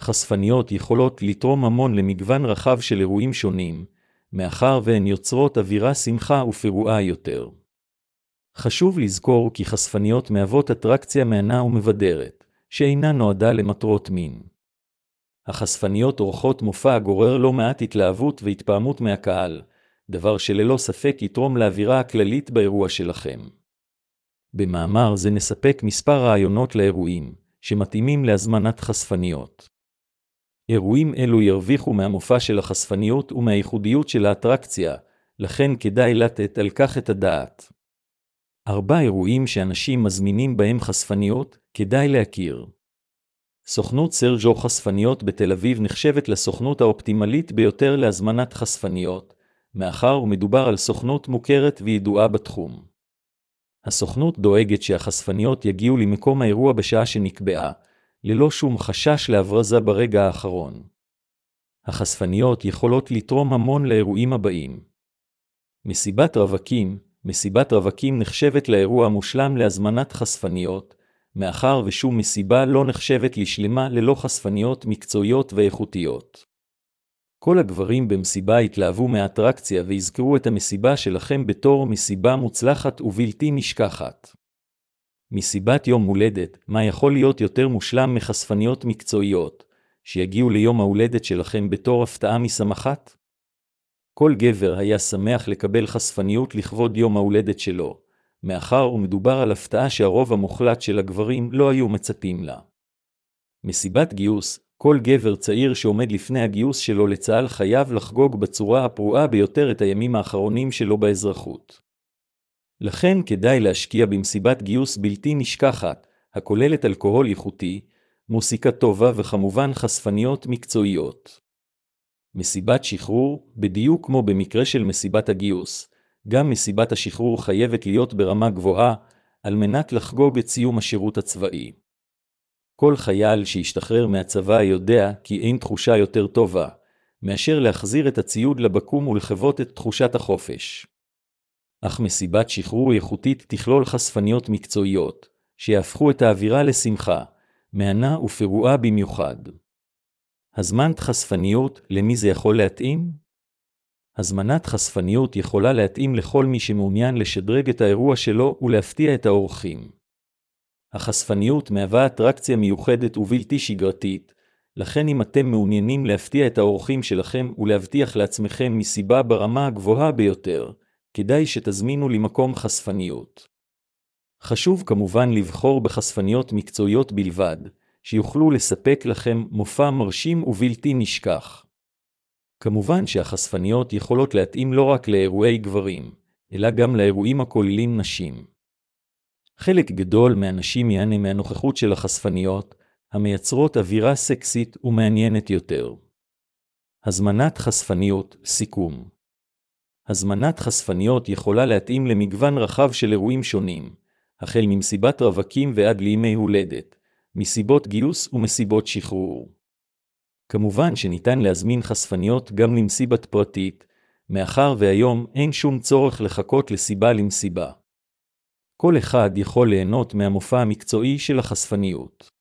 חשפניות יכולות לתרום המון למגוון רחב של אירועים שונים, מאחר והן יוצרות אווירה שמחה ופירועה יותר. חשוב לזכור כי חשפניות מהוות אטרקציה מהנה ומבדרת, שאינה נועדה למטרות מין. החשפניות עורכות מופע הגורר לא מעט התלהבות והתפעמות מהקהל, דבר שללא ספק יתרום לאווירה הכללית באירוע שלכם. במאמר זה נספק מספר רעיונות לאירועים, שמתאימים להזמנת חשפניות. אירועים אלו ירוויחו מהמופע של החשפניות ומהייחודיות של האטרקציה, לכן כדאי לתת על כך את הדעת. 4 אירועים שאנשים מזמינים בהם חשפניות, כדאי להכיר. סוכנות סרג'ו חשפניות בתל אביב נחשבת לסוכנות האופטימלית ביותר להזמנת חשפניות, מאחר ומדובר על סוכנות מוכרת וידועה בתחום. הסוכנות דואגת שהחשפניות יגיעו למקום האירוע בשעה שנקבעה, ללא שום חשש להברזה ברגע האחרון. החשפניות יכולות לתרום המון לאירועים הבאים. מסיבת רווקים. מסיבת רווקים נחשבת לאירוע מושלם להזמנת חשפניות, מאחר ושום מסיבה לא נחשבת לשלמה ללא חשפניות מקצועיות ואיכותיות. כל הגברים במסיבה יתלהבו מהאטרקציה ויזכרו את המסיבה שלכם בתור מסיבה מוצלחת ובלתי נשכחת. מסיבת יום הולדת, מה יכול להיות יותר מושלם מחשפניות מקצועיות, שיגיעו ליום ההולדת שלכם בתור הפתעה משמחת? כל גבר היה שמח לקבל חשפניות לכבוד יום ההולדת שלו, מאחר ומדובר על הפתעה שהרוב המוחלט של הגברים לא היו מצפים לה. מסיבת גיוס, כל גבר צעיר שעומד לפני הגיוס שלו לצה"ל חייב לחגוג בצורה הפרועה ביותר את הימים האחרונים שלו באזרחות. לכן כדאי להשקיע במסיבת גיוס בלתי נשכחת, הכוללת אלכוהול איכותי, מוסיקה טובה וכמובן חשפניות מקצועיות. מסיבת שחרור, בדיוק כמו במקרה של מסיבת הגיוס, גם מסיבת השחרור חייבת להיות ברמה גבוהה, על מנת לחגוג את סיום השירות הצבאי. כל חייל שישתחרר מהצבא יודע כי אין תחושה יותר טובה, מאשר להחזיר את הציוד לבקום ולחוות את תחושת החופש. אך מסיבת שחרור איכותית תכלול חשפניות מקצועיות, שיהפכו את האווירה לשמחה, מהנה ופירועה במיוחד. הזמנת חשפניות, למי זה יכול להתאים? הזמנת חשפניות יכולה להתאים לכל מי שמעוניין לשדרג את האירוע שלו ולהפתיע את האורחים. החשפניות מהווה אטרקציה מיוחדת ובלתי שגרתית, לכן אם אתם מעוניינים להפתיע את האורחים שלכם ולהבטיח לעצמכם מסיבה ברמה הגבוהה ביותר, כדאי שתזמינו למקום חשפניות. חשוב כמובן לבחור בחשפניות מקצועיות בלבד, שיוכלו לספק לכם מופע מרשים ובלתי נשכח. כמובן שהחשפניות יכולות להתאים לא רק לאירועי גברים, אלא גם לאירועים הכוללים נשים. חלק גדול מהנשים ייהנה מהנוכחות של החשפניות, המייצרות אווירה סקסית ומעניינת יותר. הזמנת חשפניות, סיכום. הזמנת חשפניות יכולה להתאים למגוון רחב של אירועים שונים, החל ממסיבת רווקים ועד לימי הולדת, מסיבות גיוס ומסיבות שחרור. כמובן שניתן להזמין חשפניות גם למסיבת פרטית, מאחר והיום אין שום צורך לחכות לסיבה למסיבה. כל אחד יכול ליהנות מהמופע המקצועי של החשפניות.